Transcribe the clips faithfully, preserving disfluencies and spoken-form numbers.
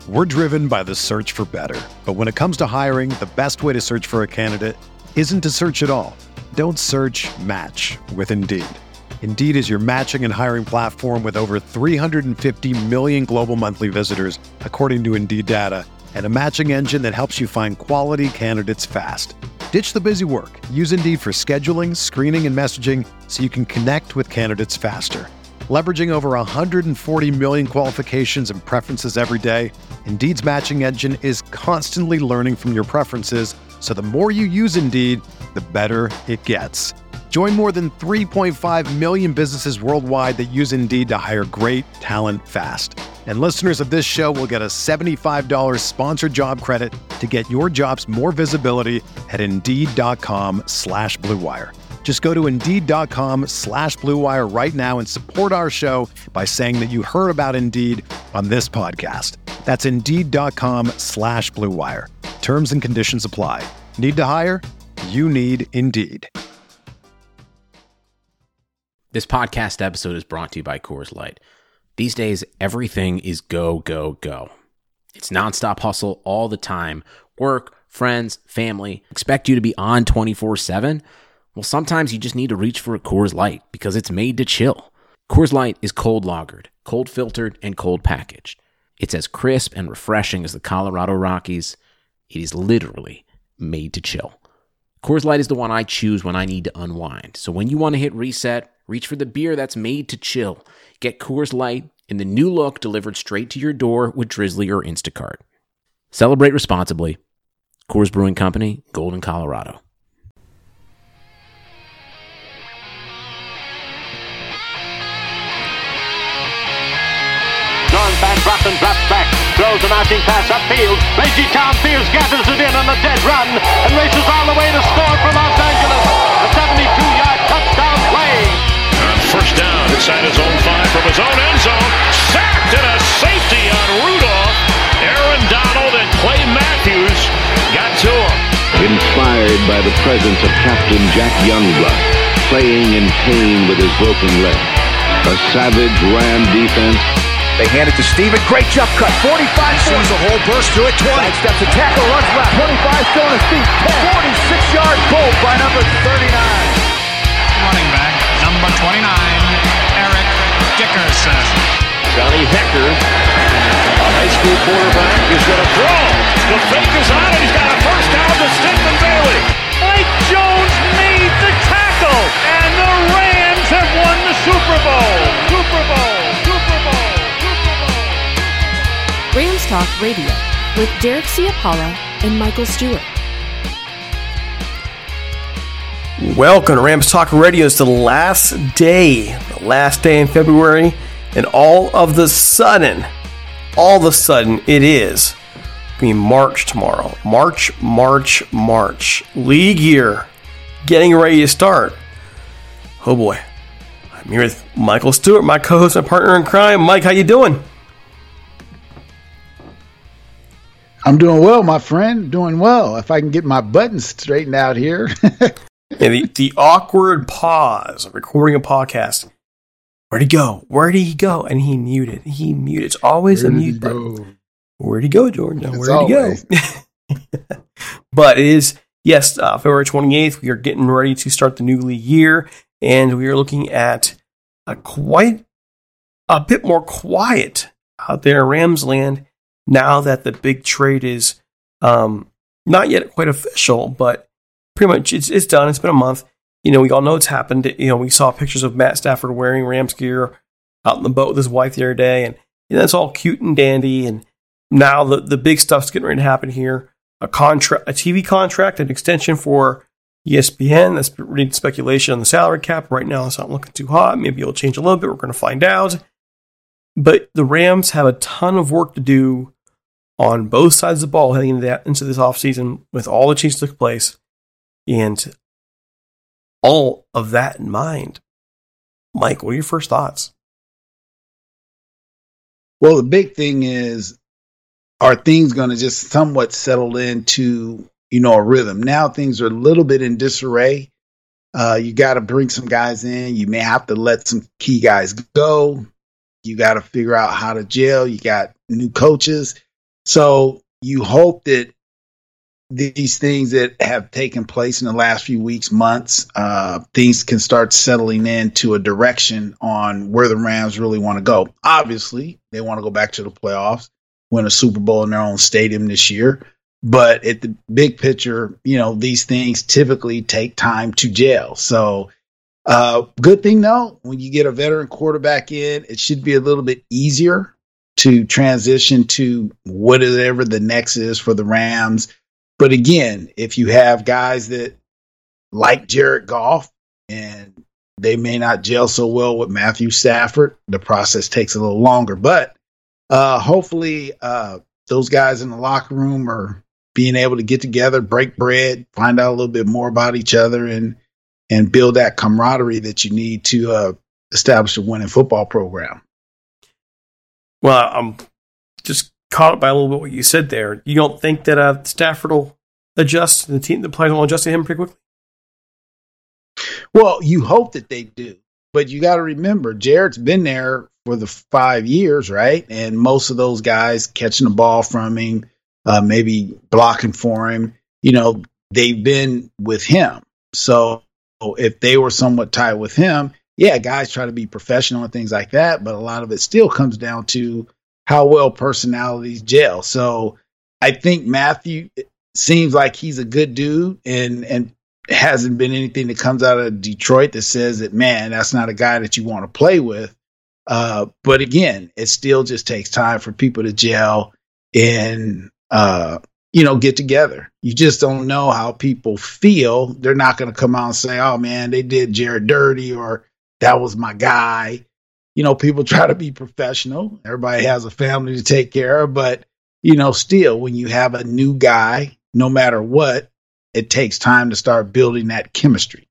We're driven by the search for better. But when it comes to hiring, the best way to search for a candidate isn't to search at all. Don't search, match with Indeed. Indeed is your matching and hiring platform with over three hundred fifty million global monthly visitors, according to Indeed data, and a matching engine that helps you find quality candidates fast. Ditch the busy work. Use Indeed for scheduling, screening, and messaging so you can connect with candidates faster. Leveraging over one hundred forty million qualifications and preferences every day, Indeed's matching engine is constantly learning from your preferences, so the more you use Indeed, the better it gets. Join more than three point five million businesses worldwide that use Indeed to hire great talent fast. And listeners of this show will get a seventy-five dollars sponsored job credit to get your jobs more visibility at Indeed.com slash Blue Wire. Just go to Indeed.com slash Blue Wire right now and support our show by saying that you heard about Indeed on this podcast. That's Indeed.com slash Blue Wire. Terms and conditions apply. Need to hire? You need Indeed. This podcast episode is brought to you by Coors Light. These days, everything is go, go, go. It's nonstop hustle all the time. Work, friends, family, expect you to be on twenty-four seven. Well, sometimes you just need to reach for a Coors Light because it's made to chill. Coors Light is cold lagered, cold filtered, and cold packaged. It's as crisp and refreshing as the Colorado Rockies. It is literally made to chill. Coors Light is the one I choose when I need to unwind. So when you want to hit reset, reach for the beer that's made to chill. Get Coors Light in the new look delivered straight to your door with Drizzly or Instacart. Celebrate responsibly. Coors Brewing Company, Golden, Colorado. Back, drops and drops back, throws a notching pass upfield. Reggie Tom Fields gathers it in on a dead run and races all the way to score for Los Angeles. A seventy-two-yard touchdown play. On first down, inside his own five from his own end zone. Sacked and a safety on Rudolph. Aaron Donald and Clay Matthews got to him. Inspired by the presence of Captain Jack Youngblood, playing in pain with his broken leg. A savage Ram defense. They hand it to Steven. Great jump cut. forty-five. He sees a hole, burst through it. twenty. Side steps a tackle, runs left. twenty-five, still on his feet. ten. forty-six-yard goal by number thirty-nine. Running back, number twenty-nine, Eric Dickerson. Johnny Hecker, a high school quarterback, is going to throw. The fake is on, and he's got a first down to Stedman Bailey. Mike Jones made the tackle, and the Rams have won the Super Bowl. Super Bowl. Super Bowl. Rams Talk Radio with Derek Ciapala and Michael Stewart. Welcome to Rams Talk Radio. It's the last day, the last day in February, and all of the sudden, all of a sudden, it is going to be March tomorrow. March, March, March. League year getting ready to start. Oh boy. I'm here with Michael Stewart, my co-host and partner in crime. Mike, how you doing? I'm doing well, my friend. Doing well. If I can get my buttons straightened out here. yeah, the, the awkward pause of recording a podcast. Where'd he go? Where'd he go? And he muted. He muted. It's always Where a mute button. Where'd he go, Jordan? Where'd always. he go? But it is, yes, uh, February twenty-eighth. We are getting ready to start the new league year. And we are looking at a quite a bit more quiet out there in Rams land. Now that the big trade is um, not yet quite official, but pretty much it's, it's done. It's been a month. You know, we all know it's happened. You know, we saw pictures of Matt Stafford wearing Rams gear out in the boat with his wife the other day, and, and that's all cute and dandy. And now the, the big stuff's getting ready to happen here. A contract, a T V contract, an extension for E S P N. That's really speculation on the salary cap. Right now, it's not looking too hot. Maybe it'll change a little bit. We're going to find out. But the Rams have a ton of work to do on both sides of the ball heading into, that, into this offseason with all the changes that took place. And all of that in mind, Mike, what are your first thoughts? Well, the big thing is, are things going to just somewhat settle into, you know, a rhythm? Now things are a little bit in disarray. Uh, you got to bring some guys in. You may have to let some key guys go. You got to figure out how to gel. You got new coaches. So you hope that these things that have taken place in the last few weeks, months, uh, things can start settling into a direction on where the Rams really want to go. Obviously, they want to go back to the playoffs, win a Super Bowl in their own stadium this year. But at the big picture, you know, these things typically take time to gel. So uh, good thing, though, when you get a veteran quarterback in, it should be a little bit easier to transition to whatever the next is for the Rams. But again, if you have guys that like Jared Goff and they may not gel so well with Matthew Stafford, the process takes a little longer. But uh, hopefully uh, those guys in the locker room are being able to get together, break bread, find out a little bit more about each other, and and build that camaraderie that you need to uh, establish a winning football program. Well, I'm just caught up by a little bit what you said there. You don't think that uh, Stafford will adjust, the team, the players will adjust to him pretty quickly? Well, you hope that they do, but you got to remember, Jared's been there for the five years, right? And most of those guys catching the ball from him, uh, maybe blocking for him, you know, they've been with him. So if they were somewhat tied with him, yeah, guys try to be professional and things like that, but a lot of it still comes down to how well personalities gel. So I think Matthew seems like he's a good dude, and and hasn't been anything that comes out of Detroit that says that, man, that's not a guy that you want to play with. Uh, but again, it still just takes time for people to gel and, uh, you know, get together. You just don't know how people feel. They're not going to come out and say, oh, man, they did Jared dirty, or that was my guy. You know, people try to be professional. Everybody has a family to take care of. But, you know, still, when you have a new guy, no matter what, it takes time to start building that chemistry.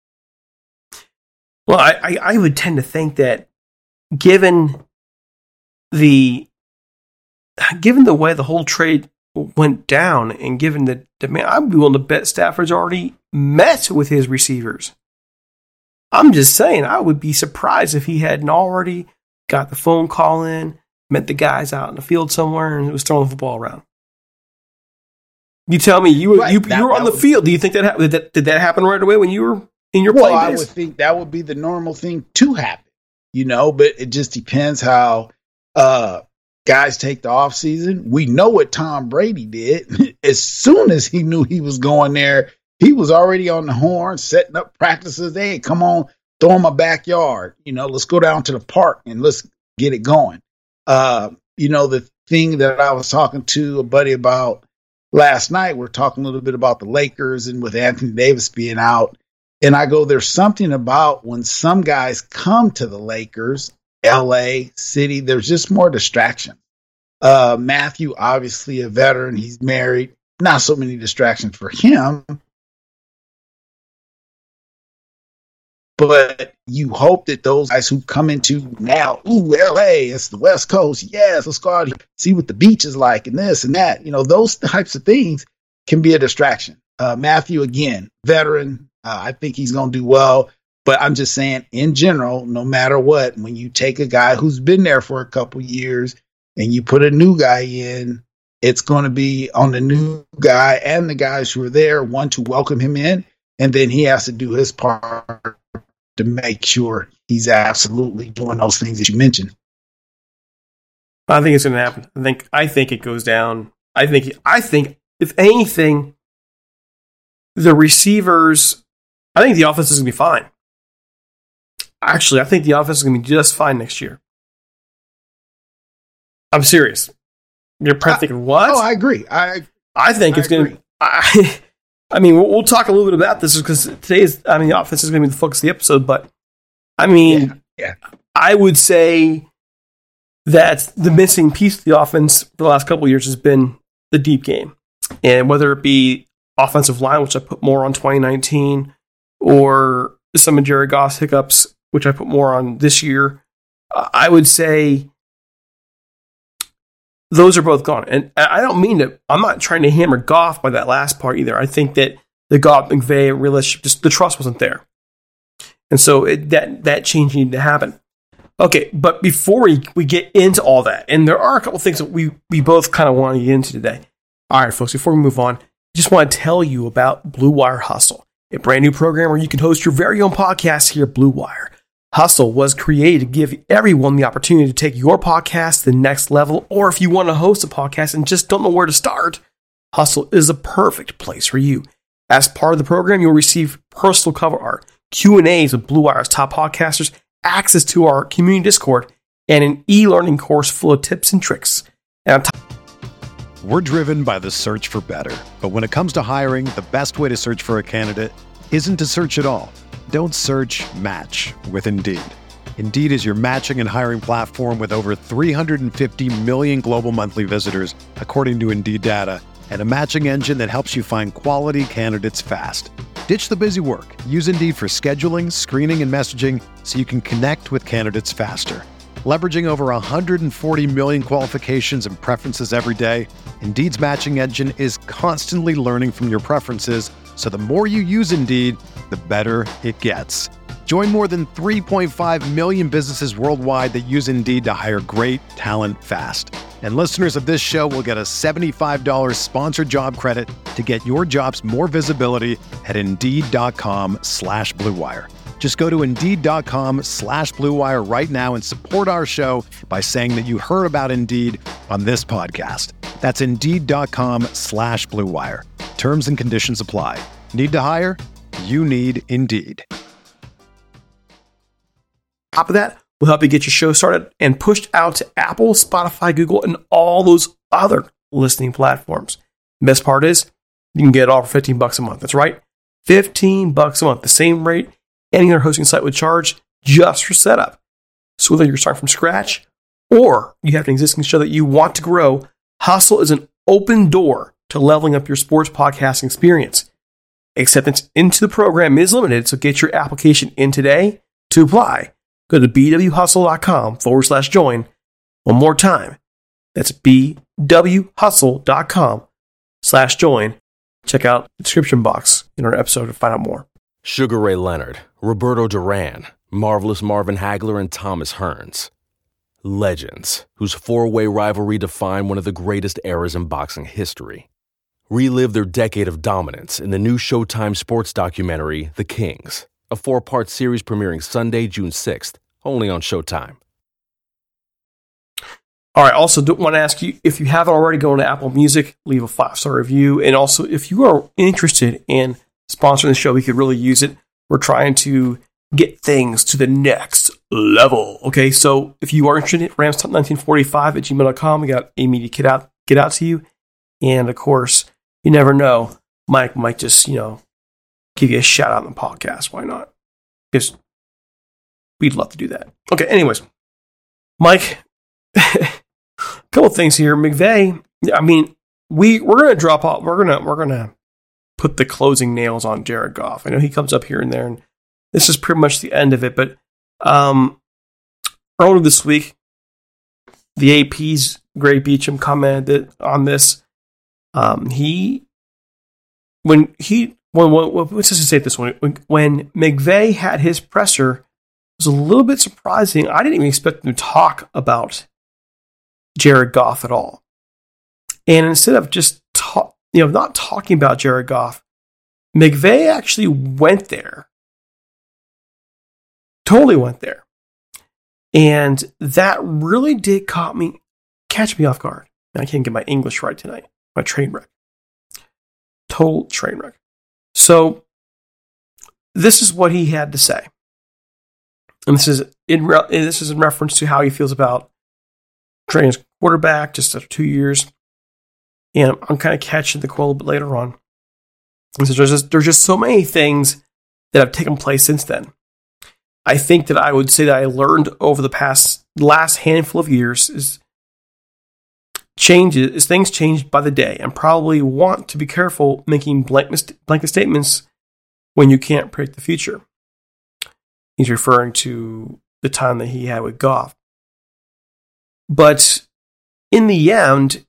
Well, I, I, I would tend to think that given the given the way the whole trade went down, and given the demand, I'd be willing to bet Stafford's already met with his receivers. I'm just saying, I would be surprised if he hadn't already got the phone call in, met the guys out in the field somewhere, and was throwing the football around. You tell me, you were right, you, that, you were on the would, field. Do you think that, ha- did that did that happen right away when you were in your well, playing I days? would think that would be the normal thing to happen, you know, but it just depends how uh, guys take the off season. We know what Tom Brady did. As soon as he knew he was going there, he was already on the horn, setting up practices. Hey, come on, throw in my backyard. You know, let's go down to the park and let's get it going. Uh, you know, the thing that I was talking to a buddy about last night, we're talking a little bit about the Lakers and with Anthony Davis being out. And I go, there's something about when some guys come to the Lakers, L A, city, there's just more distraction. Uh, Matthew, obviously a veteran, he's married, not so many distractions for him. But you hope that those guys who come into now, ooh, L A, it's the West Coast. Yes, let's go out here, see what the beach is like and this and that. You know, those types of things can be a distraction. Uh, Matthew, again, veteran. Uh, I think he's going to do well. But I'm just saying, in general, no matter what, when you take a guy who's been there for a couple years and you put a new guy in, it's going to be on the new guy and the guys who are there, one, to welcome him in, and then he has to do his part to make sure he's absolutely doing those things that you mentioned. I think it's going to happen. I think I think it goes down. I think I think if anything, the receivers. I think the offense is going to be fine. Actually, I think the offense is going to be just fine next year. I'm serious. You're probably thinking, what? Oh, I agree. I I think I it's going to. I, I mean, we'll, we'll talk a little bit about this because today's. I mean, the offense is going to be the focus of the episode. But I mean, yeah, yeah. I would say that the missing piece of the offense for the last couple of years has been the deep game, and whether it be offensive line, which I put more on twenty nineteen, or some of Jared Goff's hiccups, which I put more on this year, I would say those are both gone. And I don't mean to, I'm not trying to hammer Goff by that last part either. I think that the Goff McVay relationship, just the trust wasn't there. And so it, that, that change needed to happen. Okay, but before we, we get into all that, and there are a couple things that we, we both kind of want to get into today. All right, folks, before we move on, I just want to tell you about Blue Wire Hustle, a brand new program where you can host your very own podcast here at Blue Wire. Hustle was created to give everyone the opportunity to take your podcast to the next level, or if you want to host a podcast and just don't know where to start, Hustle is the perfect place for you. As part of the program, you'll receive personal cover art, Q and A's with Blue Wire's top podcasters, access to our community Discord, and an e-learning course full of tips and tricks. And on top- We're driven by the search for better. But when it comes to hiring, the best way to search for a candidate isn't to search at all. Don't search, match with Indeed. Indeed is your matching and hiring platform with over three hundred fifty million global monthly visitors, according to Indeed data, and a matching engine that helps you find quality candidates fast. Ditch the busy work. Use Indeed for scheduling, screening, and messaging so you can connect with candidates faster. Leveraging over one hundred forty million qualifications and preferences every day, Indeed's matching engine is constantly learning from your preferences, so the more you use Indeed, the better it gets. Join more than three point five million businesses worldwide that use Indeed to hire great talent fast. And listeners of this show will get a seventy-five dollars sponsored job credit to get your jobs more visibility at Indeed.com slash Blue Wire. Just go to Indeed.com slash Blue Wire right now and support our show by saying that you heard about Indeed on this podcast. That's Indeed.com slash Blue Wire. Terms and conditions apply. Need to hire? You need Indeed. Top of that, we'll help you get your show started and pushed out to Apple, Spotify, Google, and all those other listening platforms. The best part is you can get it all for fifteen bucks a month. That's right, fifteen bucks a month, the same rate any other hosting site would charge just for setup. So whether you're starting from scratch or you have an existing show that you want to grow, Hustle is an open door to leveling up your sports podcasting experience. Acceptance into the program is limited, so get your application in today. To apply, go to bwhustle.com forward slash join. One more time. That's bwhustle.com slash join. Check out the description box in our episode to find out more. Sugar Ray Leonard, Roberto Duran, Marvelous Marvin Hagler, and Thomas Hearns. Legends, whose four-way rivalry defined one of the greatest eras in boxing history. Relive their decade of dominance in the new Showtime sports documentary, The Kings, a four-part series premiering Sunday, June sixth, only on Showtime. All right, also do want to ask you, if you haven't already, go to Apple Music, leave a five-star review, and also if you are interested in sponsoring the show, we could really use it. We're trying to get things to the next level. Okay, so if you are interested, rams top nineteen forty-five at gmail dot com. We got Amy to get out, get out to you. And of course, you never know, Mike might just, you know, give you a shout out on the podcast. Why not? Because we'd love to do that. Okay, anyways, Mike, a couple things here. McVay, I mean, we, we're going to drop off. We're going to, we're going to put the closing nails on Jared Goff. I know he comes up here and there, and this is pretty much the end of it. But um, earlier this week, the A P's Greg Beecham commented on this. Um, he, when he, when, when, let's just say it this way, when, when McVay had his presser, it was a little bit surprising. I didn't even expect him to talk about Jared Goff at all. And instead of just talk, you know, not talking about Jared Goff, McVay actually went there. Totally went there. And that really did caught me, catch me off guard. I can't get my English right tonight. My train wreck. Total train wreck. So, this is what he had to say. And this is in re- this is in reference to how he feels about training as quarterback just after two years. And I'm kind of catching the quote a little bit later on. He says, there's just, there's just so many things that have taken place since then. I think that I would say that I learned over the past last handful of years is changes is things changed by the day, and probably want to be careful making blanket blanket statements when you can't predict the future. He's referring to the time that he had with Goff. But in the end,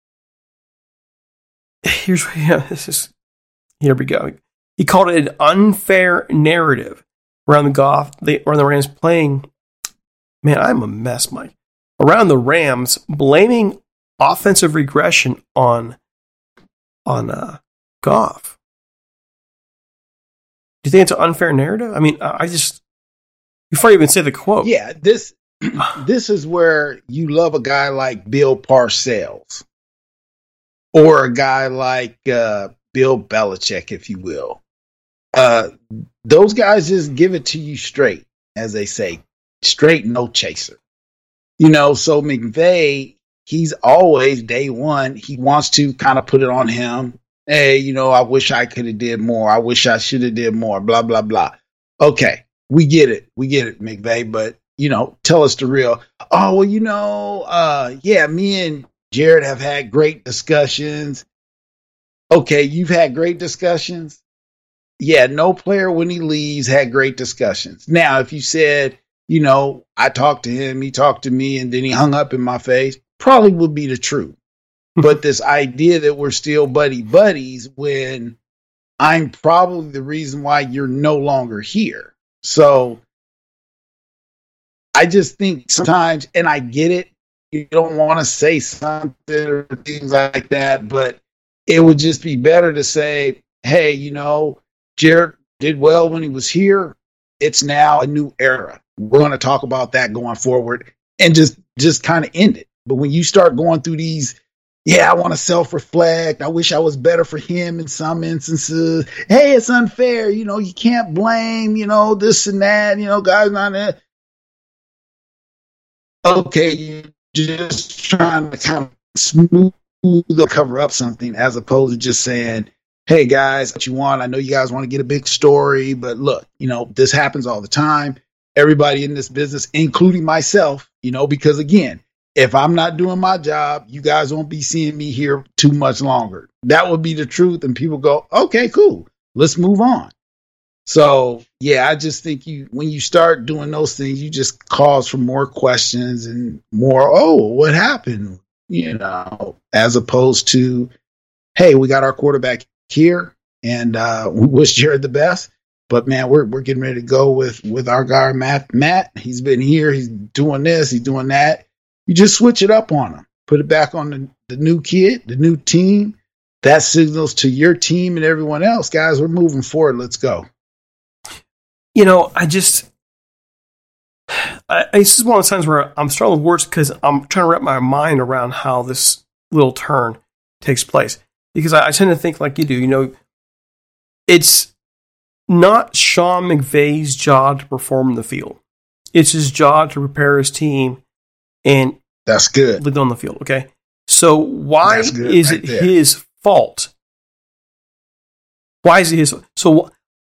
here's yeah, this is here we go. He called it an unfair narrative around the Goff, they, around the Rams playing man, I'm a mess, Mike. Around the Rams, blaming offensive regression on on uh, Goff. Do you think it's an unfair narrative? I mean, I just, before you even say the quote. Yeah, this this is where you love a guy like Bill Parcells or a guy like uh, Bill Belichick, if you will. Uh, those guys just give it to you straight, as they say, straight, no chaser. You know, so McVay, he's always day one. He wants to kind of put it on him. Hey, you know, I wish I could have did more. I wish I should have did more, blah, blah, blah. Okay, we get it. We get it, McVay. But, you know, tell us the real. Oh, well, you know, uh, yeah, me and Jared have had great discussions. Okay, you've had great discussions? Yeah, no player when he leaves had great discussions. Now, if you said, you know, I talked to him, he talked to me, and then he hung up in my face, probably would be the truth. But this idea that we're still buddy buddies when I'm probably the reason why you're no longer here. So I just think sometimes, and I get it, you don't want to say something or things like that, but it would just be better to say, hey, you know, Jared did well when he was here. It's now a new era. We're going to talk about that going forward and just, just kind of end it. But when you start going through these, yeah, I want to self-reflect. I wish I was better for him in some instances. Hey, it's unfair. You know, you can't blame, you know, this and that, you know, guys not there. Okay, you're just trying to kind of smooth or cover up something as opposed to just saying, hey, guys, what you want? I know you guys want to get a big story, but look, you know, this happens all the time. Everybody in this business, including myself, you know, because again, if I'm not doing my job, you guys won't be seeing me here too much longer. That would be the truth. And people go, okay, cool. Let's move on. So, yeah, I just think you, when you start doing those things, you just cause for more questions and more, oh, what happened? You know, as opposed to, hey, we got our quarterback here and uh, we wish Jared the best. But man, we're we're getting ready to go with, with our guy, Matt. Matt, he's been here. He's doing this. He's doing that. You just switch it up on them. Put it back on the, the new kid, the new team. That signals to your team and everyone else, guys, we're moving forward. Let's go. You know, I just, I, this is one of those times where I'm struggling with words because I'm trying to wrap my mind around how this little turn takes place. Because I, I tend to think like you do, you know, it's not Sean McVay's job to perform in the field. It's his job to prepare his team and that's good. Lead on the field, okay? So why is right it there. His fault? Why is it his so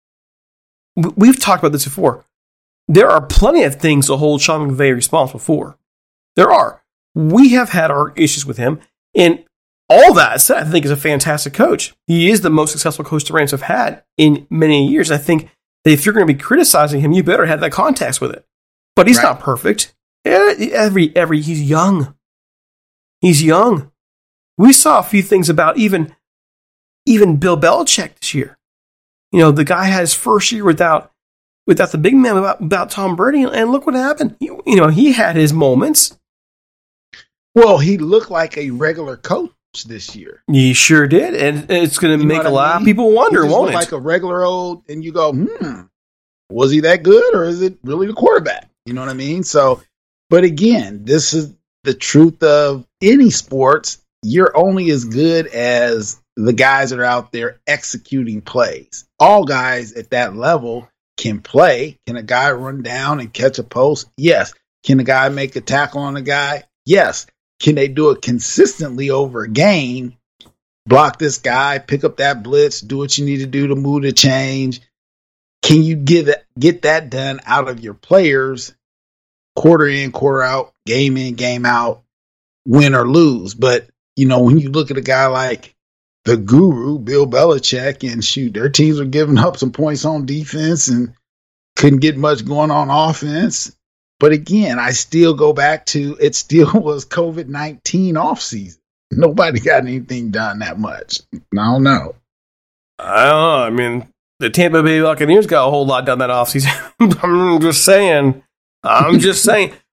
we've talked about this before. There are plenty of things to hold Sean McVay responsible for. There are. We have had our issues with him, and all that said, I think is a fantastic coach. He is the most successful coach the Rams have had in many years. I think that if you're going to be criticizing him, you better have that context with it. But he's right. not perfect. Every every he's young. He's young. We saw a few things about even even Bill Belichick this year. You know, the guy had his first year without without the big man, about, about Tom Brady, and look what happened. You, you know, he had his moments. Well, he looked like a regular coach this year. He sure did, and it's going to make a lot mean? of people wonder, he won't it? Like a regular old, and you go, hmm, was he that good, or is it really the quarterback? You know what I mean? So, but again, this is the truth of any sports. You're only as good as the guys that are out there executing plays. All guys at that level can play. Can a guy run down and catch a post? Yes. Can a guy make a tackle on a guy? Yes. Can they do it consistently over a game? Block this guy, pick up that blitz, do what you need to do to move the change. Can you get it, get that done out of your players quarter in, quarter out, game in, game out, win or lose? But, you know, when you look at a guy like the guru, Bill Belichick, and shoot, their teams are giving up some points on defense and couldn't get much going on offense. But again, I still go back to it still was COVID nineteen offseason. Nobody got anything done that much. I don't know. I don't know. I mean, the Tampa Bay Buccaneers got a whole lot done that offseason. I'm just saying. I'm just saying.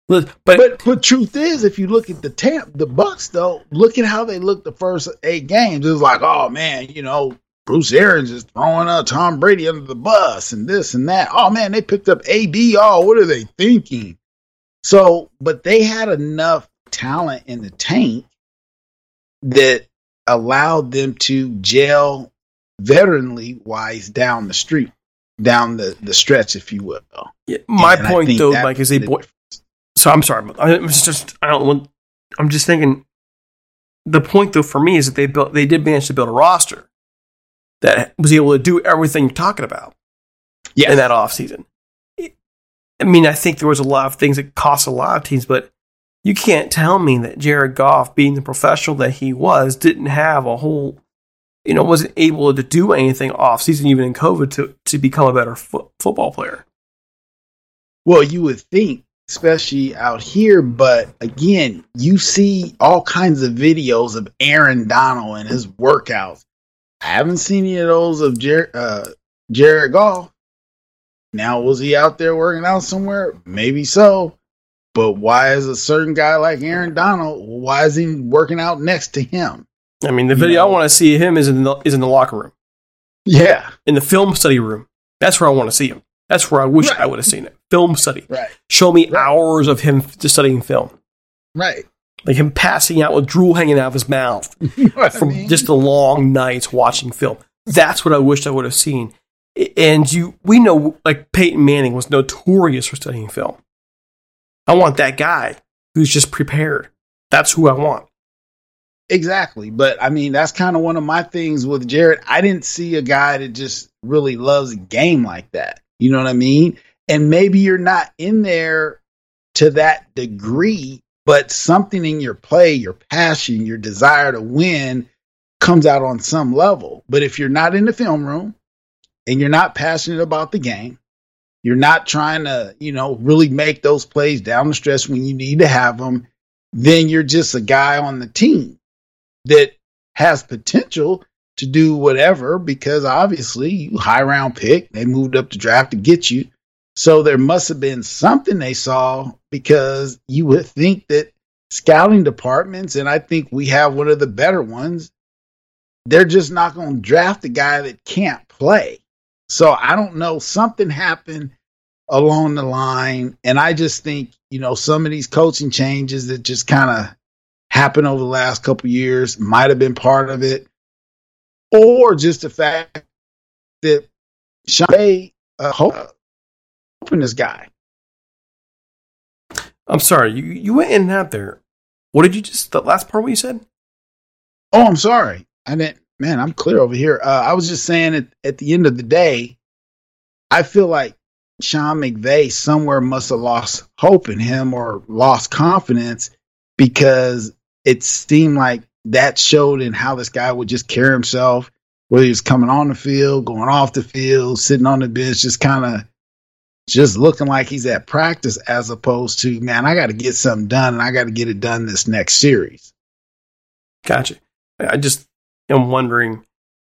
But, but but truth is, if you look at the Tampa, the Bucks though, look at how they looked the first eight games. It was like, oh man, you know, Bruce Arians is throwing uh, Tom Brady under the bus and this and that. Oh man, they picked up A B. Oh, what are they thinking? So, but they had enough talent in the tank that allowed them to gel veteranly wise down the street, down the, the stretch, if you will. Yeah, my and point though, Mike, is they boy. So I'm sorry, I was just I don't want. I'm just thinking. The point though for me is that they built, they did manage to build a roster that was able to do everything you're talking about. Yes. In that offseason. I mean, I think there was a lot of things that cost a lot of teams, but you can't tell me that Jared Goff, being the professional that he was, didn't have a whole, you know, wasn't able to do anything off season, even in COVID, to, to become a better fo- football player. Well, you would think, especially out here, but again, you see all kinds of videos of Aaron Donald and his workouts. I haven't seen any of those of Jer- uh, Jared Goff. Now, was he out there working out somewhere? Maybe so. But why is a certain guy like Aaron Donald, why is he working out next to him? I mean, the video you know? I want to see him is in the, is in the locker room. Yeah. In the film study room. That's where I want to see him. That's where I wish right. I would have seen it. Film study. Right. Show me right. hours of him just studying film. Right. Like him passing out with drool hanging out of his mouth you know from I mean? just the long nights watching film. That's what I wished I would have seen. And you, we know, like Peyton Manning was notorious for studying film. I want that guy who's just prepared. That's who I want. Exactly. But I mean, that's kind of one of my things with Jared. I didn't see a guy that just really loves a game like that. You know what I mean? And maybe you're not in there to that degree, but something in your play, your passion, your desire to win comes out on some level. But if you're not in the film room and you're not passionate about the game, you're not trying to, you know, really make those plays down the stretch when you need to have them, then you're just a guy on the team that has potential to do whatever, because obviously you high round pick, they moved up the draft to get you. So there must have been something they saw, because you would think that scouting departments, and I think we have one of the better ones, they're just not going to draft a guy that can't play. So I don't know, something happened along the line. And I just think, you know, some of these coaching changes that just kind of happened over the last couple of years might have been part of it. Or just the fact that Sean uh, hoping this guy. I'm sorry, you, you went in and out there. What did you just, the last part what you said? Oh, I'm sorry. I didn't, man, I'm clear over here. Uh, I was just saying at, at the end of the day, I feel like Sean McVay somewhere must have lost hope in him or lost confidence, because it seemed like that showed in how this guy would just carry himself, whether he was coming on the field, going off the field, sitting on the bench, just kind of just looking like he's at practice, as opposed to, man, I got to get something done and I got to get it done this next series. Gotcha. I just am wondering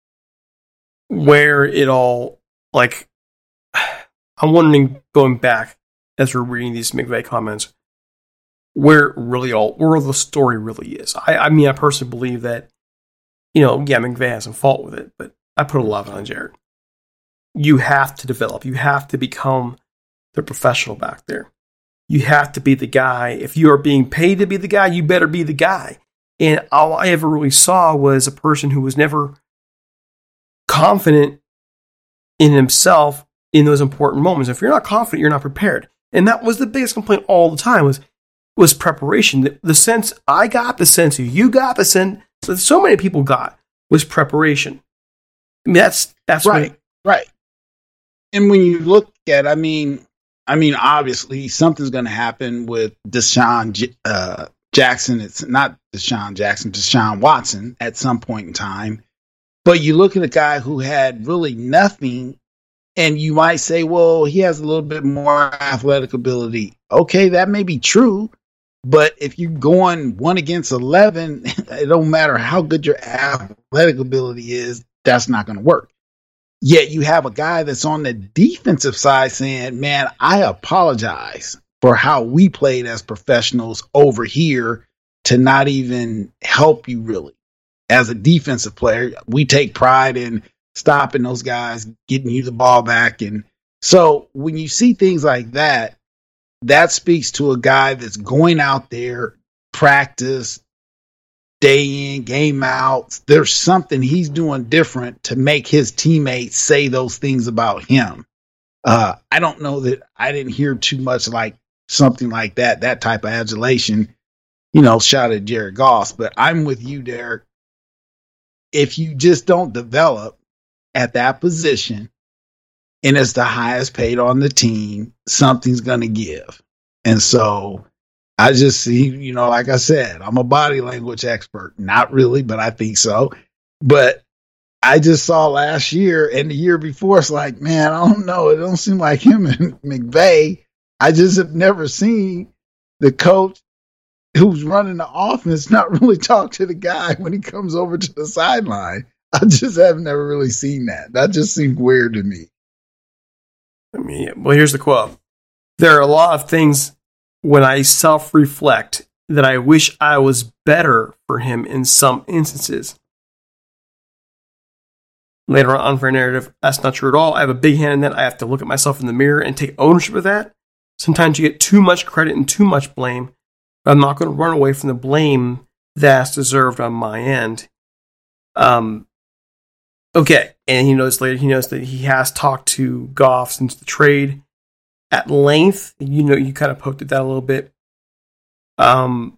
where it all, like, I'm wondering, going back as we're reading these McVay comments, where it really all, where the story really is. I, I mean, I personally believe that, you know, yeah, McVay has some fault with it, but I put a lot on Jared. You have to develop. You have to become the professional back there. You have to be the guy. If you are being paid to be the guy, you better be the guy. And all I ever really saw was a person who was never confident in himself in those important moments. If you're not confident, you're not prepared. And that was the biggest complaint all the time, was was preparation. The, the sense I got, the sense you got, the sense that so many people got was preparation. I mean, that's that's right, what, right. And when you look at, I mean, I mean, obviously something's going to happen with Deshaun uh, Jackson. It's not Deshaun Jackson, Deshaun Watson at some point in time. But you look at a guy who had really nothing, and you might say, well, he has a little bit more athletic ability. Okay, that may be true. But if you're going one against eleven, it don't matter how good your athletic ability is, that's not going to work. Yet you have a guy that's on the defensive side saying, man, I apologize. for how we played as professionals over here to not even help you really. As a defensive player, we take pride in stopping those guys, getting you the ball back. And so when you see things like that, that speaks to a guy that's going out there, practice, day in, game out. There's something he's doing different to make his teammates say those things about him. Uh, I don't know that I didn't hear too much like something like that, that type of adulation, you know, shout at Jared Goff. But I'm with you, Derek. If you just don't develop at that position and it's the highest paid on the team, something's going to give. And so I just see, you know, like I said, I'm a body language expert. Not really, but I think so. But I just saw last year and the year before, it's like, man, I don't know. It don't seem like him and McVay. I just have never seen the coach who's running the offense not really talk to the guy when he comes over to the sideline. I just have never really seen that. That just seemed weird to me. I mean, well, here's the quote. There are a lot of things when I self-reflect that I wish I was better for him in some instances. Later on, unfair narrative, that's not true at all. I have a big hand in that. I have to look at myself in the mirror and take ownership of that. Sometimes you get too much credit and too much blame. But I'm not going to run away from the blame that's deserved on my end. Um, okay, and he knows later, he knows that he has talked to Goff since the trade at length. You know, you kind of poked at that a little bit. Um,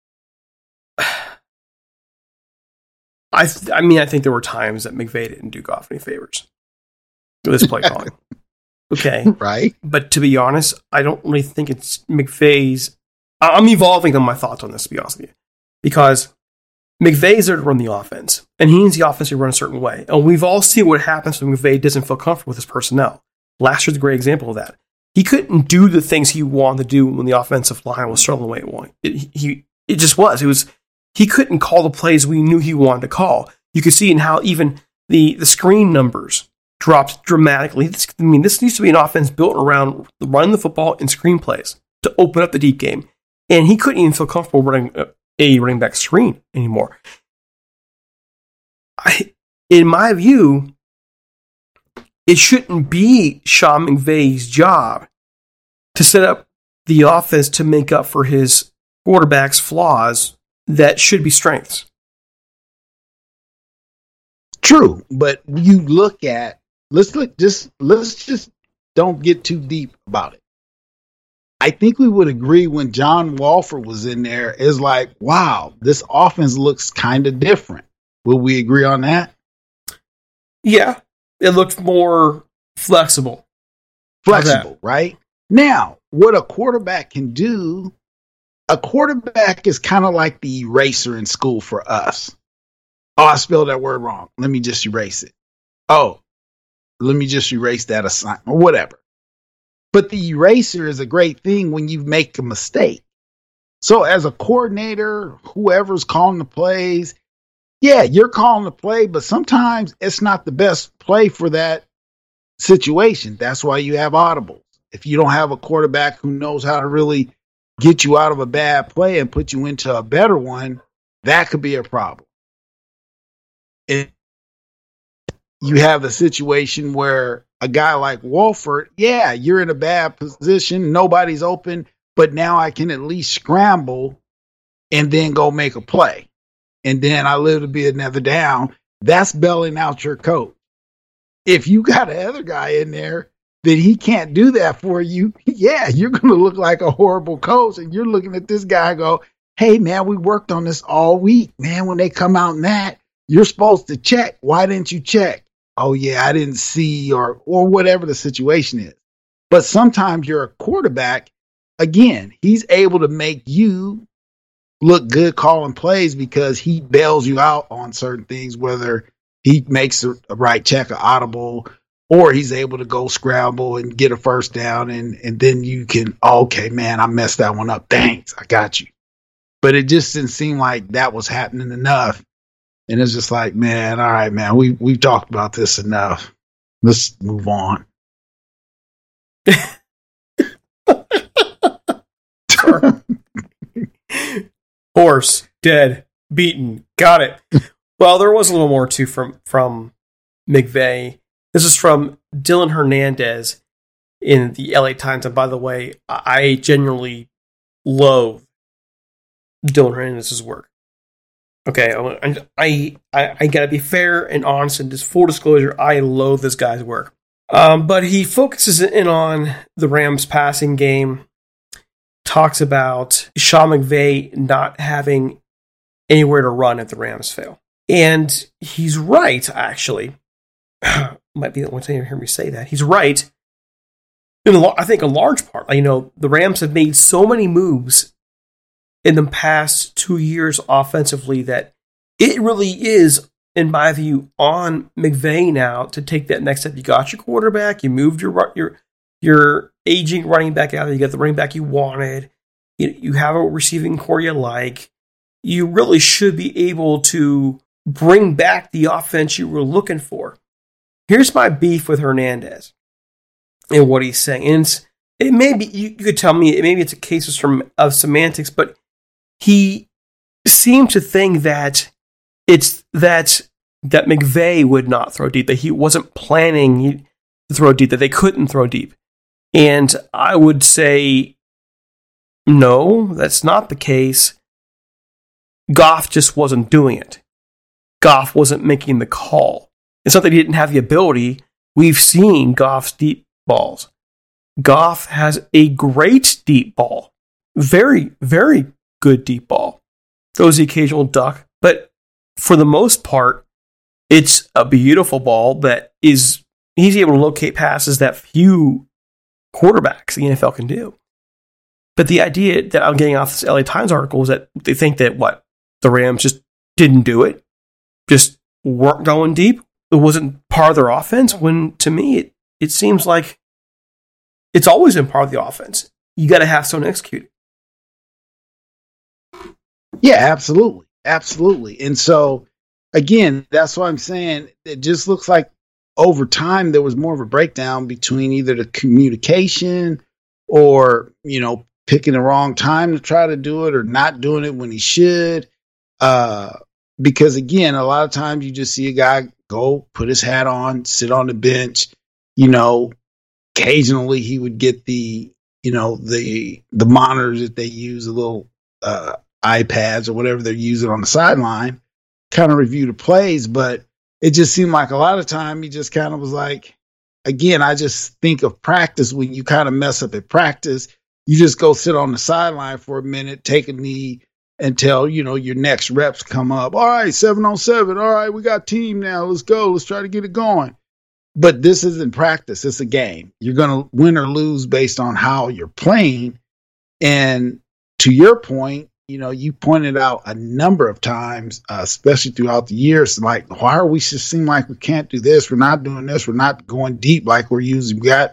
I, th- I mean, I think there were times that McVay didn't do Goff any favors with his play calling. Okay, right. But to be honest, I don't really think it's McVay's. I'm evolving on my thoughts on this, to be honest with you, because McVay's there to run the offense, and he needs the offense to run a certain way. And we've all seen what happens when McVay doesn't feel comfortable with his personnel. Last year's a great example of that. He couldn't do the things he wanted to do when the offensive line was struggling the way it wanted. It, he, it just was. It was. He couldn't call the plays we knew he wanted to call. You could see in how even the, the screen numbers dropped dramatically. This, I mean, this needs to be an offense built around running the football and screen plays to open up the deep game. And he couldn't even feel comfortable running a running back screen anymore. I, in my view, it shouldn't be Sean McVay's job to set up the offense to make up for his quarterback's flaws that should be strengths. True, but you look at let's look just let's just don't get too deep about it. I think we would agree when John Wolford was in there, is like, wow, this offense looks kind of different. Will we agree on that? Yeah, it looked more flexible. Flexible, right? Now, what a quarterback can do, a quarterback is kind of like the eraser in school for us. Oh, I spelled that word wrong. Let me just erase it. Oh, let me just erase that assignment or whatever. But the eraser is a great thing when you make a mistake. So as a coordinator, whoever's calling the plays, yeah, you're calling the play, but sometimes it's not the best play for that situation. That's why you have audibles. If you don't have a quarterback who knows how to really get you out of a bad play and put you into a better one, that could be a problem. If you have a situation where a guy like Wolford, yeah, you're in a bad position, nobody's open, but now I can at least scramble and then go make a play. And then I live to be another down. That's bailing out your coach. If you got another guy in there that he can't do that for you, yeah, you're going to look like a horrible coach. And you're looking at this guy and go, hey, man, we worked on this all week. Man, when they come out in that, you're supposed to check. Why didn't you check? Oh, yeah, I didn't see, or or whatever the situation is. But sometimes you're a quarterback. Again, he's able to make you look good calling plays because he bails you out on certain things, whether he makes a, a right check, an audible, or he's able to go scramble and get a first down. And, and then you can, oh, okay, man, I messed that one up. Thanks, I got you. But it just didn't seem like that was happening enough. And it's just like, man, all right, man, we, we've talked about this enough. Let's move on. Horse, dead, beaten. Got it. Well, there was a little more, too, from, from McVay. This is from Dylan Hernandez in the L A Times. And by the way, I genuinely loathe Dylan Hernandez's work. Okay, I, I, I, I got to be fair and honest and just full disclosure, I loathe this guy's work. Um, but he focuses in on the Rams passing game, talks about Sean McVay not having anywhere to run if the Rams fail. And he's right, actually. Might be the one time you hear me say that. He's right. In a, I think a large part, you know, the Rams have made so many moves in the past two years offensively that it really is, in my view, on McVay now to take that next step. You got your quarterback, you moved your your your aging running back out there, you got the running back you wanted, you, you have a receiving core you like. You really should be able to bring back the offense you were looking for. Here's my beef with Hernandez and what he's saying. And it's, it may be, you, you could tell me, maybe it's a case of, some, of semantics, but he seemed to think that it's that that McVay would not throw deep, that he wasn't planning to throw deep, that they couldn't throw deep. And I would say, no, that's not the case. Goff just wasn't doing it. Goff wasn't making the call. It's not that he didn't have the ability. We've seen Goff's deep balls. Goff has a great deep ball. Very, very good deep ball. Throws the occasional duck. But for the most part, it's a beautiful ball that is, he's able to locate passes that few quarterbacks in the N F L can do. But the idea that I'm getting off this L A Times article is that they think that, what, the Rams just didn't do it, just weren't going deep. It wasn't part of their offense, when to me, it, it seems like it's always been part of the offense. You got to have someone execute it. Yeah, absolutely. Absolutely. And so, again, that's why I'm saying it just looks like over time there was more of a breakdown between either the communication or, you know, picking the wrong time to try to do it or not doing it when he should. Uh, because, again, a lot of times you just see a guy go, put his hat on, sit on the bench. You know, occasionally he would get the, you know, the the monitors that they use, the little uh, iPads or whatever they're using on the sideline, kind of review the plays. But it just seemed like a lot of time he just kind of was like, again, I just think of practice when you kind of mess up at practice. You just go sit on the sideline for a minute, take a knee, until, you know, your next reps come up. All right, seven on seven. All right, we got team now. Let's go. Let's try to get it going. But this isn't practice. It's a game. You're going to win or lose based on how you're playing. And to your point, you know, you pointed out a number of times, uh, especially throughout the years, like, why are we just seem like we can't do this? We're not doing this. We're not going deep like we're usually got.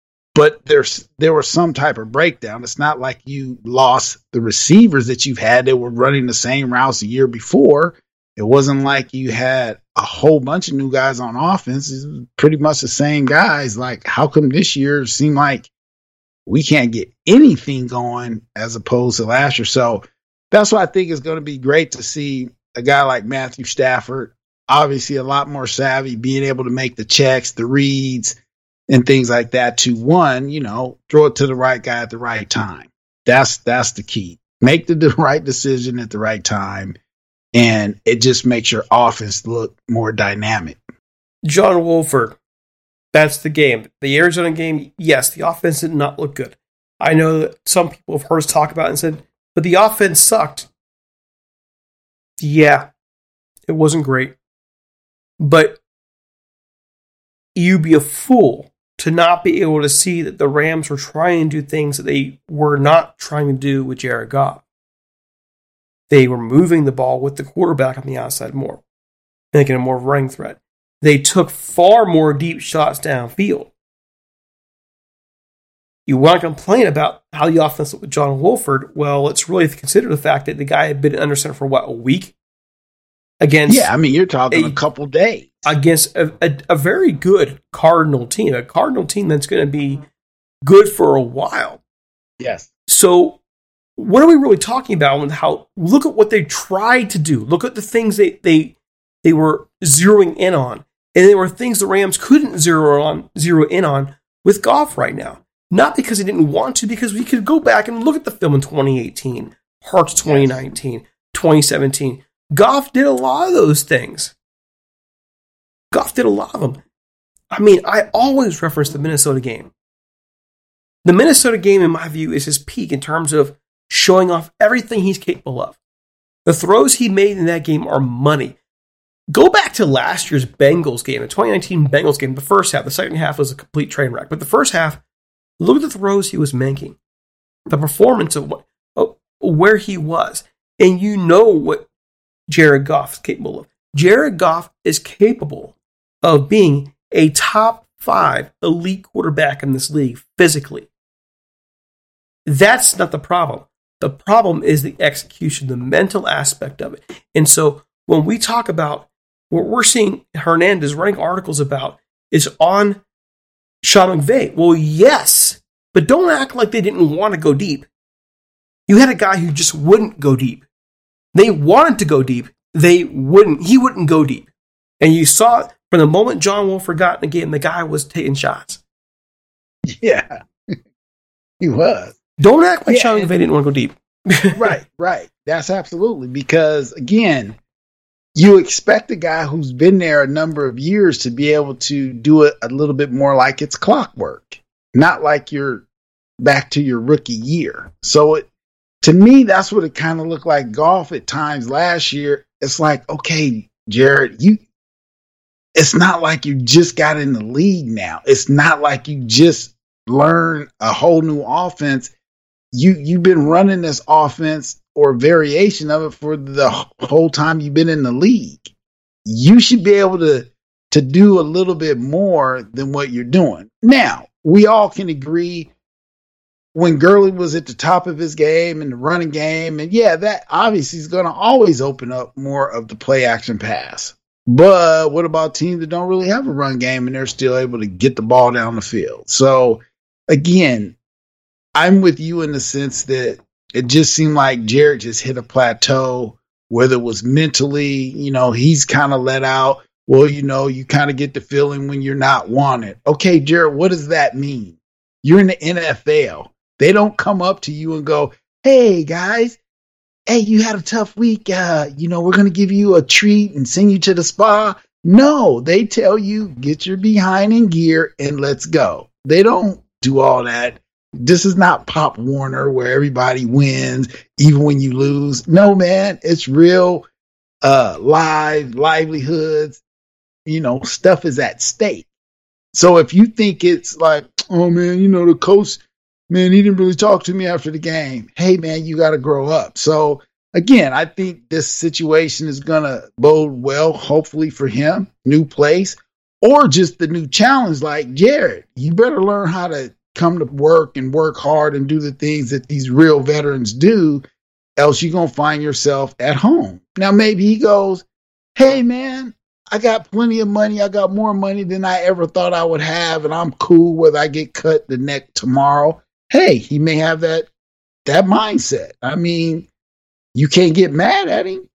But there's there was some type of breakdown. It's not like you lost the receivers that you've had that were running the same routes a year before. It wasn't like you had a whole bunch of new guys on offense. It was pretty much the same guys. Like, how come this year it seemed like we can't get anything going as opposed to last year? So that's why I think it's going to be great to see a guy like Matthew Stafford, obviously a lot more savvy, being able to make the checks, the reads, and things like that, to one, you know, throw it to the right guy at the right time. That's that's the key. Make the, the right decision at the right time, and it just makes your offense look more dynamic. John Wolford, that's the game. The Arizona game, yes, the offense did not look good. I know that some people have heard us talk about it and said, but the offense sucked. Yeah, it wasn't great. But you'd be a fool to not be able to see that the Rams were trying to do things that they were not trying to do with Jared Goff. They were moving the ball with the quarterback on the outside more, making it more of a running threat. They took far more deep shots downfield. You want to complain about how the offense looked with John Wolford? Well, let's really consider the fact that the guy had been under center for, what, a week? Against yeah, I mean, you're talking a, a couple days. Against a, a, a very good Cardinal team, a Cardinal team that's going to be good for a while. Yes. So what are we really talking about? And how, look at what they tried to do. Look at the things they, they, they were zeroing in on. And there were things the Rams couldn't zero on, zero in on with Goff right now. Not because they didn't want to, because we could go back and look at the film in twenty eighteen, parts twenty nineteen, twenty seventeen. Goff did a lot of those things. Goff did a lot of them. I mean, I always reference the Minnesota game. The Minnesota game, in my view, is his peak in terms of showing off everything he's capable of. The throws he made in that game are money. Go back to last year's Bengals game, the twenty nineteen Bengals game, the first half. The second half was a complete train wreck. But the first half, look at the throws he was making. The performance of what, of where he was. And you know what Jared Goff is capable of. Jared Goff is capable of being a top five elite quarterback in this league physically. That's not the problem. The problem is the execution, the mental aspect of it. And so when we talk about what we're seeing Hernandez running articles about is on Sean McVay. Well, yes, but don't act like they didn't want to go deep. You had a guy who just wouldn't go deep. They wanted to go deep. They wouldn't. He wouldn't go deep. And you saw from the moment John Wolford got in the game, the guy was taking shots. Yeah, he was. Don't act like yeah, Sean McVay didn't want to go deep. Right, right. That's absolutely. Because, again, you expect a guy who's been there a number of years to be able to do it a little bit more like it's clockwork, not like you're back to your rookie year. So it, to me, that's what it kind of looked like Goff at times last year. It's like, okay, Jared, you, it's not like you just got in the league now. It's not like you just learned a whole new offense. You, you've been running this offense or variation of it for the whole time you've been in the league. You should be able to, to do a little bit more than what you're doing. Now, we all can agree when Gurley was at the top of his game and the running game, and yeah, that obviously is going to always open up more of the play action pass. But what about teams that don't really have a run game and they're still able to get the ball down the field? So again, I'm with you in the sense that it just seemed like Jared just hit a plateau, whether it was mentally, you know, he's kind of let out. Well, you know, you kind of get the feeling when you're not wanted. Okay, Jared, what does that mean? You're in the N F L. They don't come up to you and go, hey, guys, hey, you had a tough week. Uh, you know, we're going to give you a treat and send you to the spa. No, they tell you, get your behind in gear and let's go. They don't do all that. This is not Pop Warner where everybody wins, even when you lose. No, man, it's real uh, live livelihoods. You know, stuff is at stake. So if you think it's like, oh, man, you know, the coach, man, he didn't really talk to me after the game. Hey, man, you got to grow up. So, again, I think this situation is going to bode well, hopefully for him, new place, or just the new challenge like Jared. You better learn how to come to work and work hard and do the things that these real veterans do, else you're going to find yourself at home. Now, maybe he goes, hey, man, I got plenty of money. I got more money than I ever thought I would have, and I'm cool whether I get cut the neck tomorrow. Hey, he may have that that mindset. I mean, you can't get mad at him.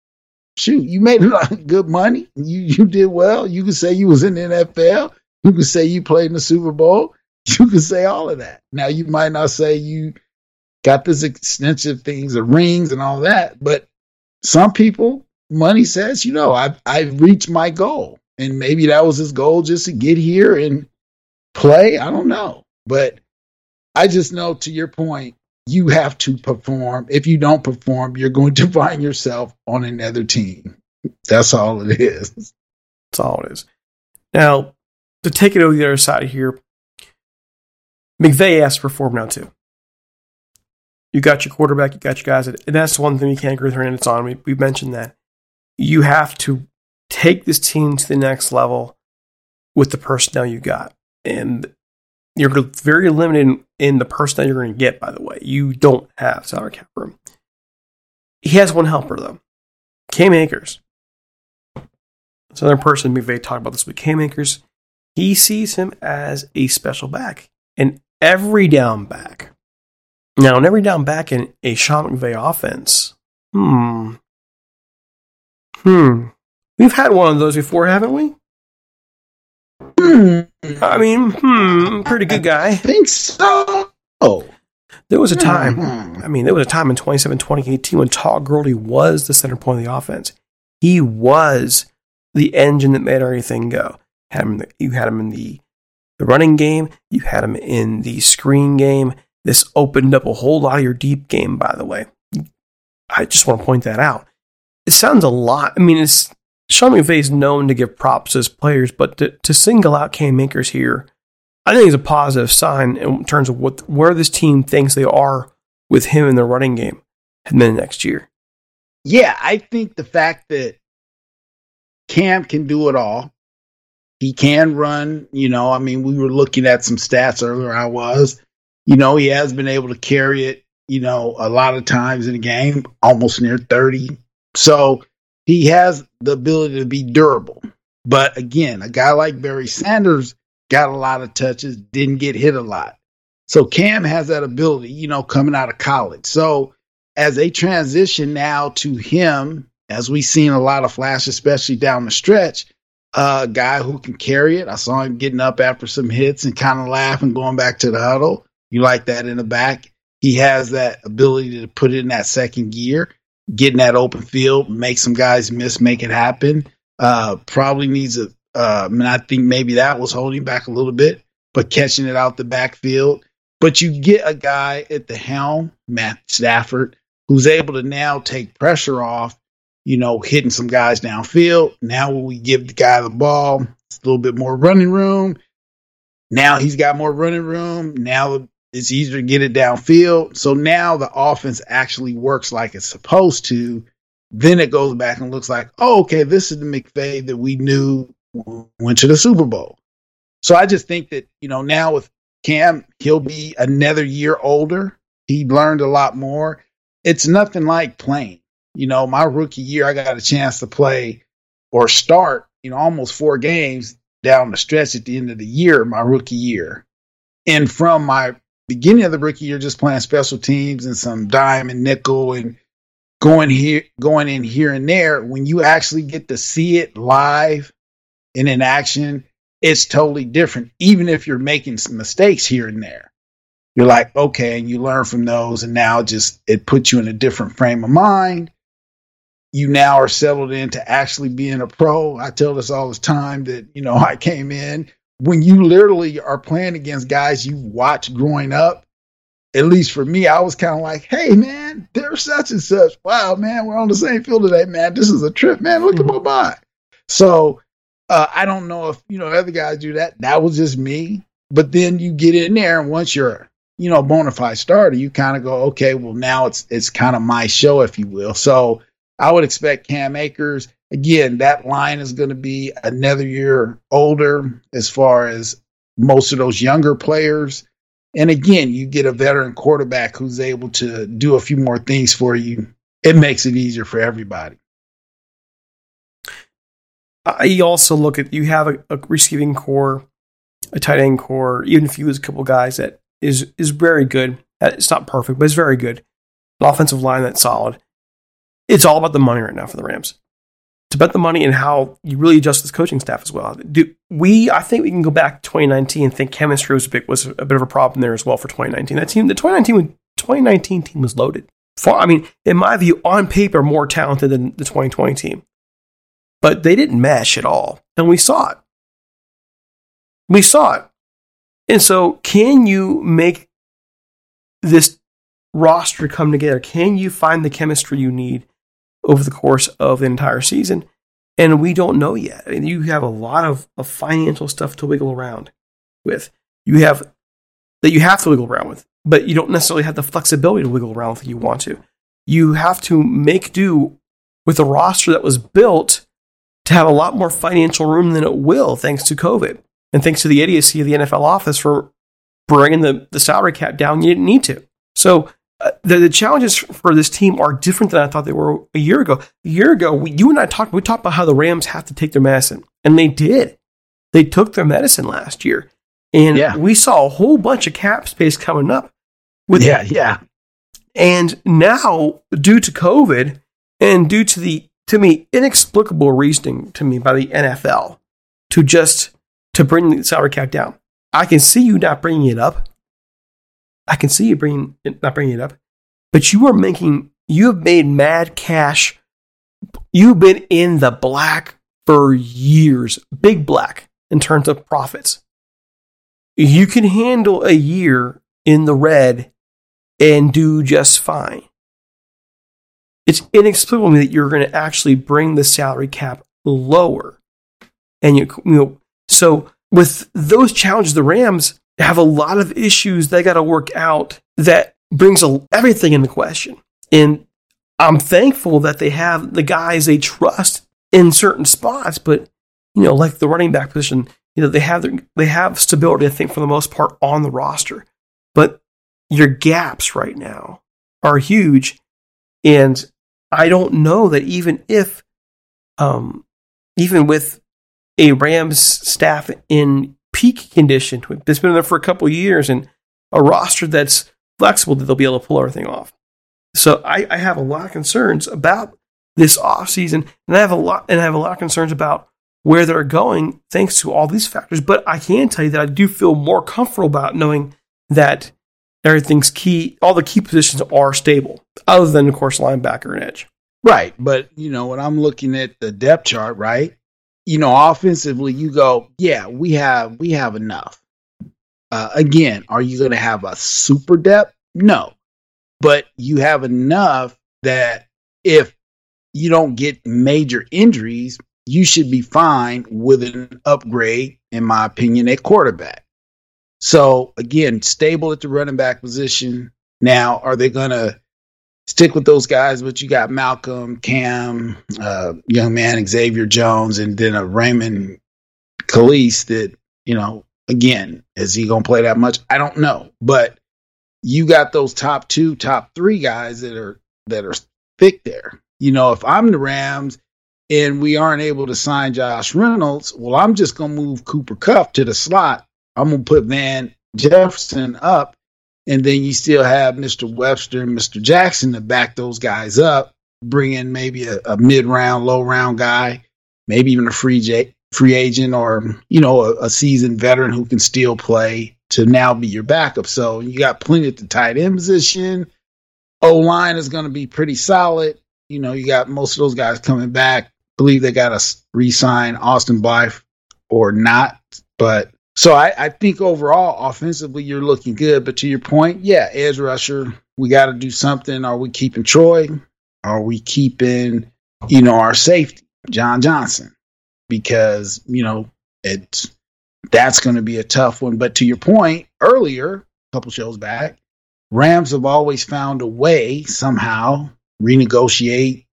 Shoot, you made a lot of good money. You you did well. You can say you was in the N F L. You can say you played in the Super Bowl. You can say all of that. Now, you might not say you got this extensive things, the rings and all that, but some people, money says, you know, I've, I've reached my goal. And maybe that was his goal, just to get here and play. I don't know. But I just know, to your point, you have to perform. If you don't perform, you're going to find yourself on another team. That's all it is. That's all it is. Now, to take it over the other side here, McVay has to perform now too. You got your quarterback, you got your guys, and that's one thing you can't agree with Hernandez on. We, we mentioned that. You have to take this team to the next level with the personnel you got. And you're very limited in, in the personnel you're going to get, by the way. You don't have salary cap room. He has one helper, though. Cam Akers. That's another person McVay talked about this week. Cam Akers, he sees him as a special back. And every down back Now, on every down back in a Sean McVay offense, hmm, hmm, we've had one of those before, haven't we? Hmm. I mean, hmm, pretty good guy. I think so. Oh. There was a time, I mean, there was a time in twenty seventeen, twenty eighteen when Todd Gurley was the center point of the offense. He was the engine that made everything go. Had him in the, you had him in the, the running game. You had him in the screen game. This opened up a whole lot of your deep game, by the way. I just want to point that out. It sounds a lot. I mean, it's Sean McVay is known to give props to his players, but to, to single out Cam Akers here, I think is a positive sign in terms of what where this team thinks they are with him in the running game heading into next year. Yeah, I think the fact that Cam can do it all. He can run, you know, I mean, we were looking at some stats earlier. I was, you know, he has been able to carry it, you know, a lot of times in a game, almost near thirty. So he has the ability to be durable. But again, a guy like Barry Sanders got a lot of touches, didn't get hit a lot. So Cam has that ability, you know, coming out of college. So as they transition now to him, as we've seen a lot of flash, especially down the stretch, a uh, guy who can carry it. I saw him getting up after some hits and kind of laughing, going back to the huddle. You like that in the back. He has that ability to put it in that second gear, get in that open field, make some guys miss, make it happen. Uh, probably needs a, uh, I mean, I think maybe that was holding back a little bit, but catching it out the backfield. But you get a guy at the helm, Matt Stafford, who's able to now take pressure off, you know, hitting some guys downfield. Now when we give the guy the ball, it's a little bit more running room. Now he's got more running room. Now it's easier to get it downfield. So now the offense actually works like it's supposed to. Then it goes back and looks like, oh, okay, this is the McVay that we knew went to the Super Bowl. So I just think that, you know, now with Cam, he'll be another year older. He learned a lot more. It's nothing like playing. You know, my rookie year, I got a chance to play or start, you know, almost four games down the stretch at the end of the year, my rookie year. And from my beginning of the rookie year, just playing special teams and some dime and nickel and going here, going in here and there, when you actually get to see it live and in action, it's totally different. Even if you're making some mistakes here and there, you're like, okay, and you learn from those. And now just, it puts you in a different frame of mind. You now are settled into actually being a pro. I tell this all the time that, you know, I came in when you literally are playing against guys you watched growing up. At least for me, I was kind of like, hey, man, they're such and such. Wow, man, we're on the same field today, man. This is a trip, man. Look at my body. So uh, I don't know if, you know, other guys do that. That was just me. But then you get in there, and once you're, you know, a bona fide starter, you kind of go, okay, well, now it's it's kind of my show, if you will. So I would expect Cam Akers, again, that line is going to be another year older as far as most of those younger players. And again, you get a veteran quarterback who's able to do a few more things for you. It makes it easier for everybody. Uh, you also look at, you have a, a receiving core, a tight end core, even if you lose a couple guys that is, is very good. It's not perfect, but it's very good. An offensive line that's solid. It's all about the money right now for the Rams. It's about the money and how you really adjust this coaching staff as well. Do we? I think we can go back to twenty nineteen and think chemistry was a bit was a bit of a problem there as well for twenty nineteen. That team, the twenty nineteen twenty nineteen team was loaded. Far, I mean, in my view, on paper, more talented than the twenty twenty team, but they didn't mesh at all, and we saw it. We saw it, and so can you make this roster come together? Can you find the chemistry you need over the course of the entire season? And we don't know yet. I mean, you have a lot of, of financial stuff to wiggle around with. You have that you have to wiggle around with, but you don't necessarily have the flexibility to wiggle around with if you want to. You have to make do with a roster that was built to have a lot more financial room than it will, thanks to COVID. And thanks to the idiocy of the N F L office for bringing the, the salary cap down, you didn't need to. So Uh, the, the challenges for this team are different than I thought they were a year ago. A year ago, we, you and I talked, we talked about how the Rams have to take their medicine. And they did. They took their medicine last year. And yeah. we saw a whole bunch of cap space coming up. With, yeah, yeah. And now, due to COVID and due to the, to me, inexplicable reasoning to me by the N F L to just, to bring the salary cap down. I can see you not bringing it up. I can see you bringing, not bringing it up. But you are making, you have made mad cash. You've been in the black for years, big black in terms of profits. You can handle a year in the red and do just fine. It's inexplicable to me that you're going to actually bring the salary cap lower. And you, you know, so with those challenges, the Rams have a lot of issues they got to work out that brings a, everything into question. And I'm thankful that they have the guys they trust in certain spots, but you know, like the running back position, you know, they have their, they have stability, I think, for the most part on the roster. But your gaps right now are huge, and I don't know that even if, um, even with a Rams staff in peak condition that's been there for a couple of years and a roster that's flexible, that they'll be able to pull everything off. So I, I have a lot of concerns about this offseason, and I have a lot and I have a lot of concerns about where they're going thanks to all these factors. But I can tell you that I do feel more comfortable about knowing that everything's key, all the key positions are stable, other than, of course, linebacker and edge. Right. But, you know, when I'm looking at the depth chart, right, you know, offensively, you go, yeah, we have we have enough. Uh, again, are you going to have a super depth? No. But you have enough that if you don't get major injuries, you should be fine with an upgrade, in my opinion, at quarterback. So, again, stable at the running back position. Now, are they going to stick with those guys? But you got Malcolm, Cam, uh, young man Xavier Jones, and then a Raymond Calise that, you know, again, is he going to play that much? I don't know. But you got those top two, top three guys that are that are thick there. You know, if I'm the Rams and we aren't able to sign Josh Reynolds, well, I'm just going to move Cooper Kupp to the slot. I'm going to put Van Jefferson up, and then you still have Mister Webster and Mister Jackson to back those guys up, bring in maybe a, a mid-round, low-round guy, maybe even a free j- free agent or, you know, a, a seasoned veteran who can still play to now be your backup. So you got plenty at the tight end position. O-line is going to be pretty solid. You know, you got most of those guys coming back. I believe they got to re-sign Austin Blythe or not, but so I, I think overall, offensively, you're looking good. But to your point, yeah, edge rusher, we got to do something. Are we keeping Troy? Are we keeping, you know, our safety, John Johnson? Because, you know, it's that's going to be a tough one. But to your point earlier, a couple shows back, Rams have always found a way somehow, renegotiate,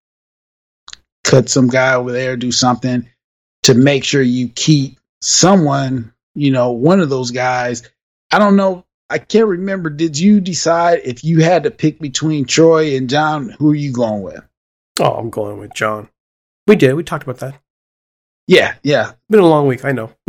cut some guy over there, do something to make sure you keep someone. You know, one of those guys, I don't know. I can't remember. Did you decide if you had to pick between Troy and John, who are you going with? Oh, I'm going with John. We did. We talked about that. Yeah, yeah. Been a long week, I know.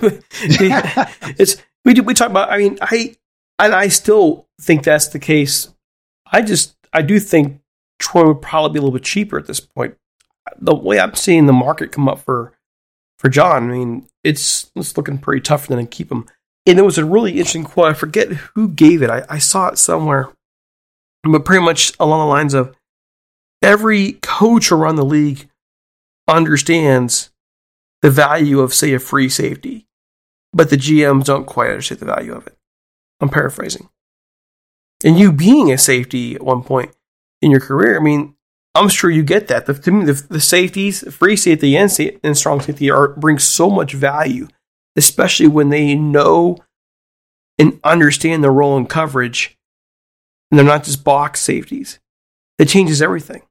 it's we did, we talked about. I mean, I and I still think that's the case. I just I do think Troy would probably be a little bit cheaper at this point. The way I'm seeing the market come up for for John, I mean, it's it's looking pretty tough for them to keep him. And there was a really interesting quote. I forget who gave it. I, I saw it somewhere, but pretty much along the lines of every coach around the league understands the value of, say, a free safety, but the G Ms don't quite understand the value of it. I'm paraphrasing. And you being a safety at one point in your career, I mean, I'm sure you get that. The, to me, the, the safeties, free safety and, sa- and strong safety are bring so much value, especially when they know and understand their role in coverage, and they're not just box safeties. It changes everything.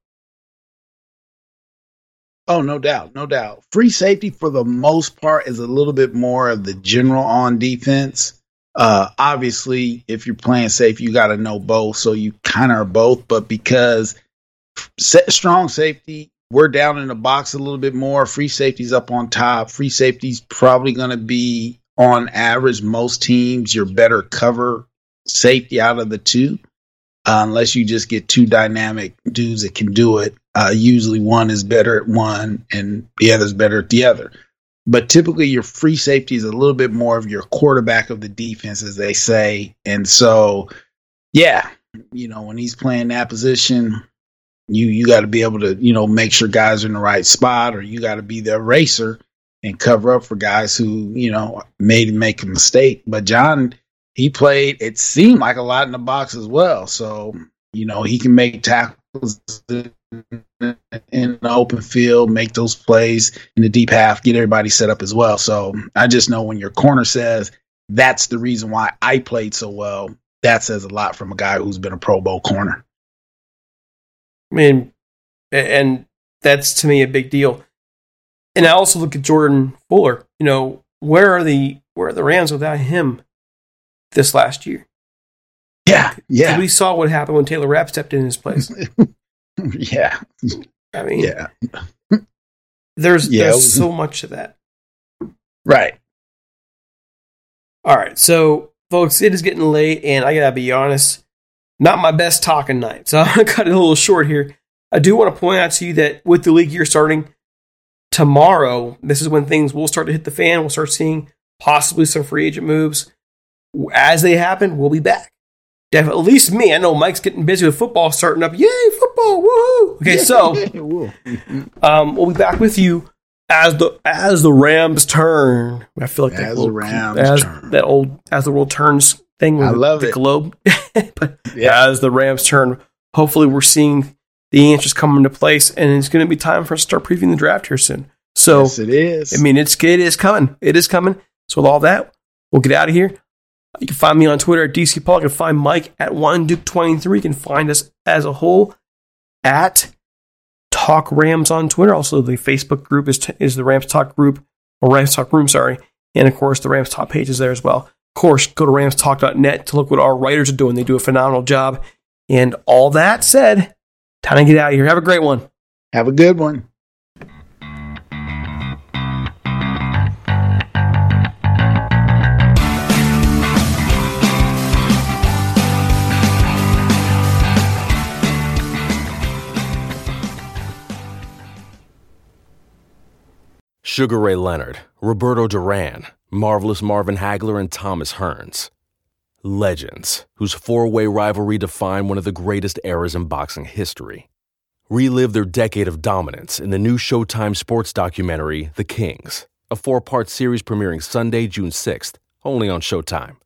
Oh, no doubt, no doubt. Free safety, for the most part, is a little bit more of the general on defense. Uh, obviously, if you're playing safe, you got to know both, so you kind of are both. But because strong safety, we're down in the box a little bit more. Free safety's up on top. Free safety's probably going to be, on average, most teams, your better cover safety out of the two, uh, unless you just get two dynamic dudes that can do it. Uh, usually one is better at one and the other is better at the other. But typically your free safety is a little bit more of your quarterback of the defense, as they say. And so, yeah, you know, when he's playing that position, you you got to be able to, you know, make sure guys are in the right spot, or you got to be the eraser and cover up for guys who, you know, made make a mistake. But John, he played, it seemed like a lot in the box as well. So, you know, he can make tackles in the open field, make those plays in the deep half, get everybody set up as well. So I just know when your corner says that's the reason why I played so well, that says a lot from a guy who's been a Pro Bowl corner. I mean, and that's to me a big deal. And I also look at Jordan Fuller. You know, where are the where are the Rams without him this last year? Yeah, yeah. We saw what happened when Taylor Rapp stepped in his place. Yeah. I mean, yeah. There's yeah, there's was, so much of that. Right. All right. So, folks, it is getting late, and I got to be honest, not my best talking night. So I'm going to cut it a little short here. I do want to point out to you that with the league year starting tomorrow, this is when things will start to hit the fan. We'll start seeing possibly some free agent moves. As they happen, we'll be back. Definitely, at least me. I know Mike's getting busy with football starting up. Yay, football! Woohoo! Okay, so um, we'll be back with you as the as the Rams turn. I feel like as that the Rams as turn. that old as the world turns thing. With I love the it. globe. But Yeah. as the Rams turn, hopefully we're seeing the answers come into place, and it's going to be time for us to start previewing the draft here soon. So Yes, it is. I mean, it's it is coming. It is coming. So with all that, we'll get out of here. You can find me on Twitter at D C Paul. You can find Mike at One Duke twenty-three. You can find us as a whole at Talk Rams on Twitter. Also, the Facebook group is t- is the Rams Talk group, or Rams Talk Room, sorry. And of course, the Rams Talk page is there as well. Of course, go to rams talk dot net to look what our writers are doing. They do a phenomenal job. And all that said, time to get out of here. Have a great one. Have a good one. Sugar Ray Leonard, Roberto Duran, Marvelous Marvin Hagler, and Thomas Hearns. Legends, whose four-way rivalry defined one of the greatest eras in boxing history. Relive their decade of dominance in the new Showtime sports documentary, The Kings, a four-part series premiering Sunday, June sixth, only on Showtime.